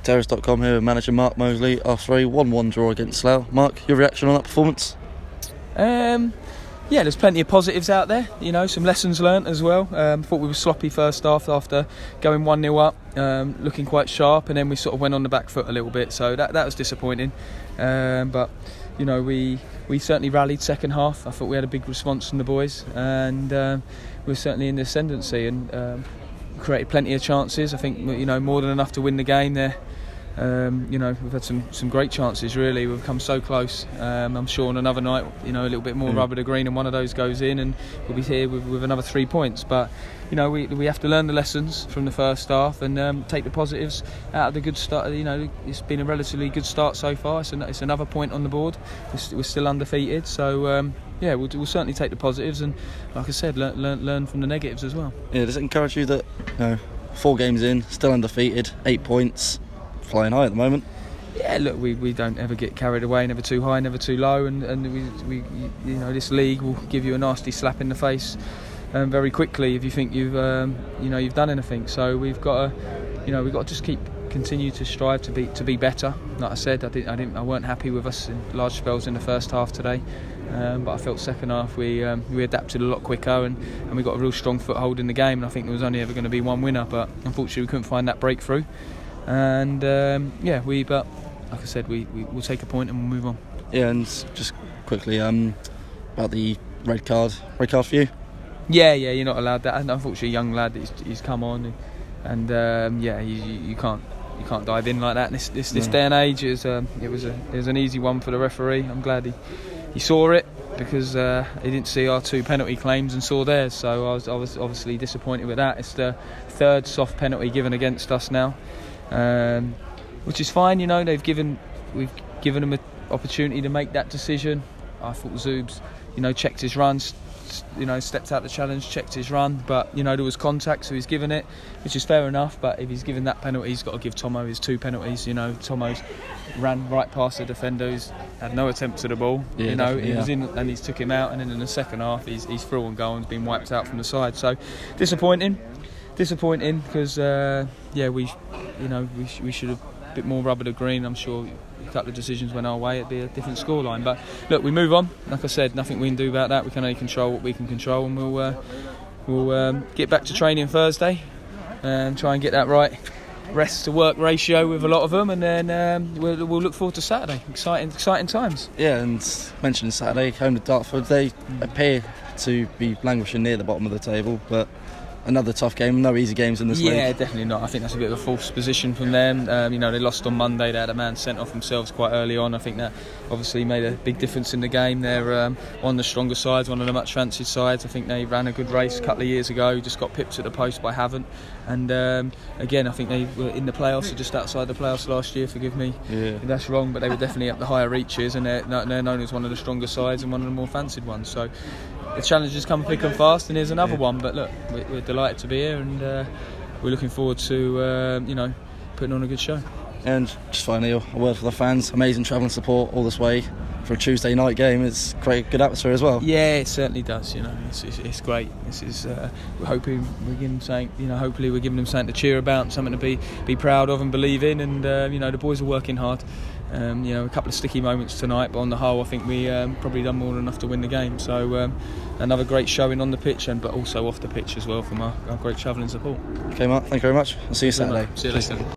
Terrace.com here with manager Mark Mosley after a 1-1 draw against Slough. Mark, your reaction on that performance? Yeah, there's plenty of positives out there, some lessons learnt as well. Thought we were sloppy first half after going 1-0 up, looking quite sharp, and then we sort of went on the back foot a little bit, so that was disappointing. But we certainly rallied second half. I thought we had a big response from the boys, and we were certainly in the ascendancy and created plenty of chances. I think more than enough to win the game there. We've had some great chances, really. We've come so close. I'm sure on another night, a little bit more rubber to green and one of those goes in and we'll be here with another 3 points. But we have to learn the lessons from the first half and take the positives out of the good start. It's been a relatively good start so far. It's another point on the board. We're still undefeated, so we'll certainly take the positives and, like I said, learn from the negatives as well. Yeah, does it encourage you that 4 games in, still undefeated, 8 points, flying high at the moment? Yeah, look, we don't ever get carried away, never too high, never too low, and we this league will give you a nasty slap in the face very quickly if you think you've done anything. So we've got to just continue to strive to be better. Like I said, I weren't happy with us in large spells in the first half today, but I felt second half we adapted a lot quicker and we got a real strong foothold in the game. And I think there was only ever going to be one winner, but unfortunately we couldn't find that breakthrough. And but like I said, we'll take a point and we'll move on. Yeah, and just quickly about the red card for you. Yeah, you're not allowed that. And unfortunately, a young lad, he's come on, and you can't dive in like that. This day and age it was an easy one for the referee. I'm glad he saw it, because he didn't see our 2 penalty claims and saw theirs. So I was obviously disappointed with that. It's the 3rd soft penalty given against us now. Which is fine, we've given them an opportunity to make that decision. I thought Zoobs, checked his run, stepped out the challenge, checked his run, but there was contact, so he's given it, which is fair enough. But if he's given that penalty, he's got to give Tomo his 2 penalties. Tomo's ran right past the defender, who's had no attempt to the ball. He was in and he's took him out, and then in the second half he's through on goal and's been wiped out from the side. So disappointing because we should have a bit more rubber to green. I'm sure a couple of decisions went our way, it'd be a different scoreline. But look, we move on. Like I said, nothing we can do about that. We can only control what we can control, and we'll get back to training Thursday and try and get that right rest to work ratio with a lot of them, and then we'll look forward to Saturday. Exciting times. Yeah, and mentioning Saturday, home to Dartford, they appear to be languishing near the bottom of the table, but another tough game. No easy games in this league. Yeah, definitely not. I think that's a bit of a false position from them. They lost on Monday. They had a man sent off themselves quite early on. I think that obviously made a big difference in the game. They're one of the stronger sides, one of the much fancied sides. I think they ran a good race a couple of years ago. Just got pipped at the post by Havant. And again, I think they were in the playoffs, or just outside the playoffs last year. Forgive me if that's wrong, but they were definitely up the higher reaches, and they're known as one of the stronger sides and one of the more fancied ones. So the challenges come thick and fast, and here's another one. But look, we're delighted to be here, and we're looking forward to putting on a good show. And just finally, a word for the fans. Amazing travelling support all this way for a Tuesday night game. It's great, good atmosphere as well. Yeah, it certainly does. It's great. This is we're hoping we're giving them something. Hopefully we're giving them something to cheer about, something to be proud of and believe in. And the boys are working hard. A couple of sticky moments tonight, but on the whole I think we probably done more than enough to win the game. So another great showing on the pitch, but also off the pitch as well from our great travelling support. Okay, Mark, thank you very much. I'll see you Saturday. See you later.